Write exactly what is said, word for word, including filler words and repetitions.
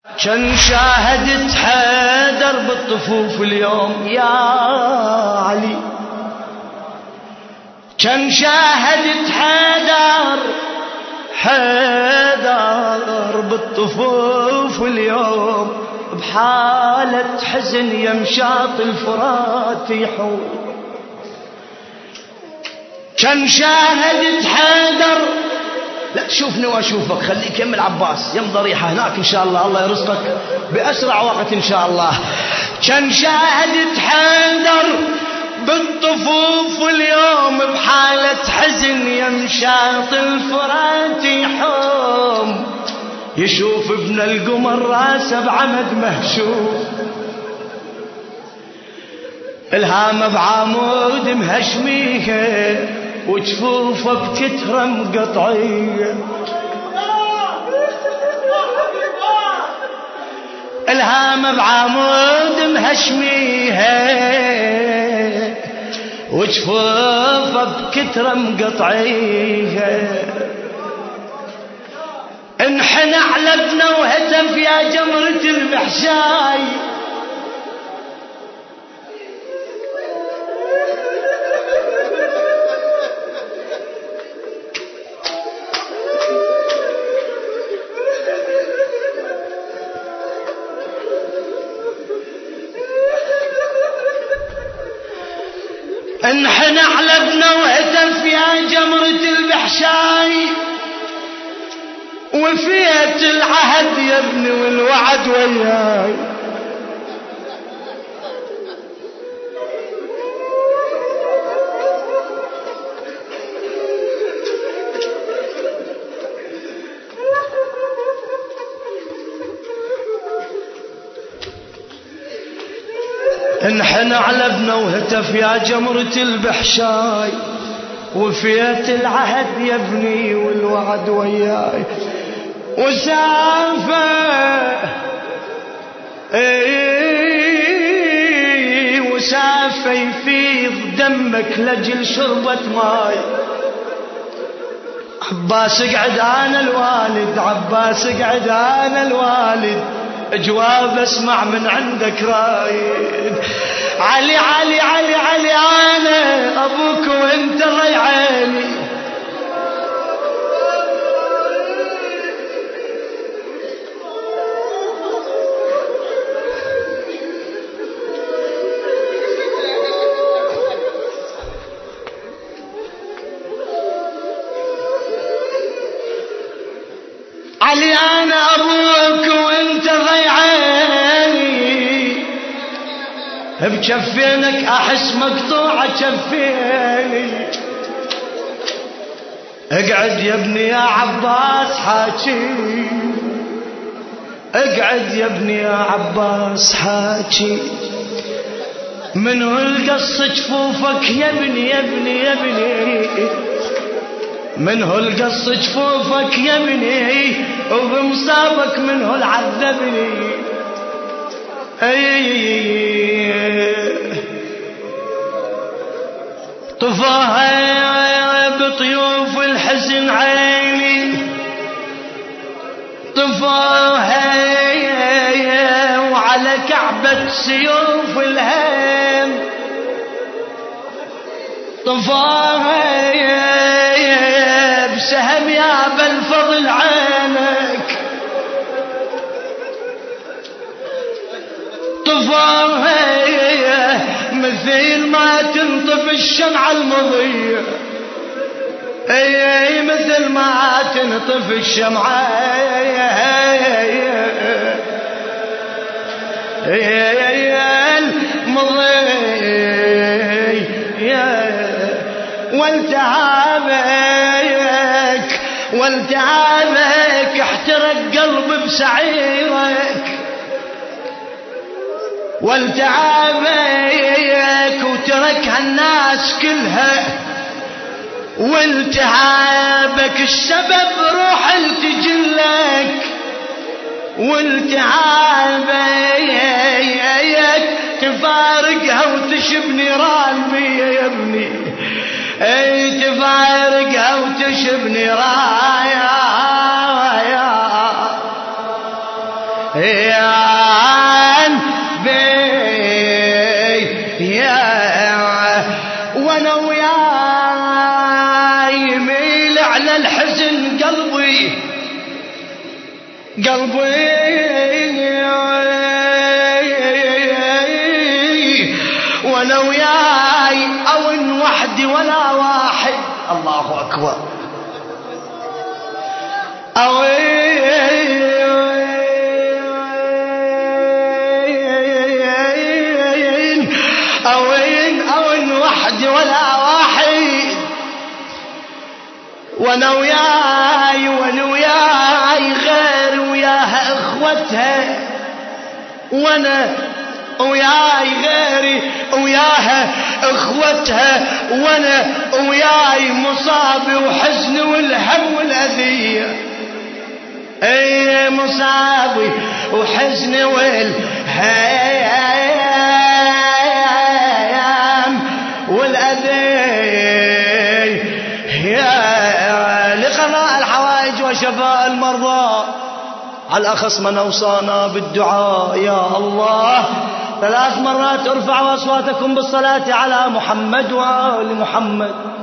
كان شاهدت حيدر بالطفوف اليوم يا علي، كان شاهدت حيدر حيدر بالطفوف اليوم بحالة حزن يمشاط الفرات يحول. كان شاهدت حيدر، لا تشوفني واشوفك، خليك يم العباس يم ضريحة هناك ان شاء الله، الله يرزقك باسرع وقت ان شاء الله. كان شاهدت حيدر بالطفوف اليوم بحالة حزن يمشاط الفرات يحوم، يشوف ابن القمر راسه بعمد مهشوم، الهامه بعمود مهشميه وجفوفه بكتره مقطعيه، الهامه بعمود مهشميه وجفوفه بكتره مقطعيه. انحنى على ابنه وهتف يا جمرة البحشاي، انحنى على ابنه وهتف يا جمرة البحشاي، وفيت العهد يا ابني والوعد وياي، انحنى على ابنه وهتف يا جمرة البحشاي، وفيت العهد يا ابني والوعد وياي، وسافة اي وسافة يفيض دمك لجل شربة ماي. عباس اقعد انا الوالد، عباس اقعد انا الوالد، جواب اسمع من عندك رايد. علي علي علي علي انا ابوك وانت ضيعاني، علي انا ابوك وانت ضيعاني، بجفينك احس مقطوعه جفيني. اقعد يا ابني يا عباس حاكي، اقعد يا ابني يا عباس حاكي، منو القص جفوفك يا ابني يا ابني يا ابني، منه القص جفوفك يا ابني، وبمصابك منه العذبني. اي طفاها بطيوف الحزن عيني، طفاها وعلى كعبة سيوف الهم، طفاها بسهم يا بالفضل عينك، طفاها مثل ما تنطف الشمعة المضية، اي مثل ما تنطف الشمعة المضية، والتعابك والتعابك احترق قلبي بسعيرك، والتعابك وتركها الناس كلها، والتعابك السبب روح التجلك، والتعابك تفارقها وتشب نيران بي يا ابني، اي تفارقها وتشب نيران وانا وياي يميل على الحزن قلبي قلبي وانا وياي اون وحدي ولا واحد. الله اكبر. اوين اوين اوين وحدي ولا واحد. وانا وياي وانا وياي غير وياها اخوتها. وانا وياي غيري وياها اخوتها. وانا وياي مصابي وحزني والهم والاذيه. اي مصابي وحزني والهيام والاذيه. لقضاء الحوائج وشفاء المرضى على الأخص من أوصانا بالدعاء يا الله. ثلاث مرات ارفعوا أصواتكم بالصلاة على محمد وآل محمد.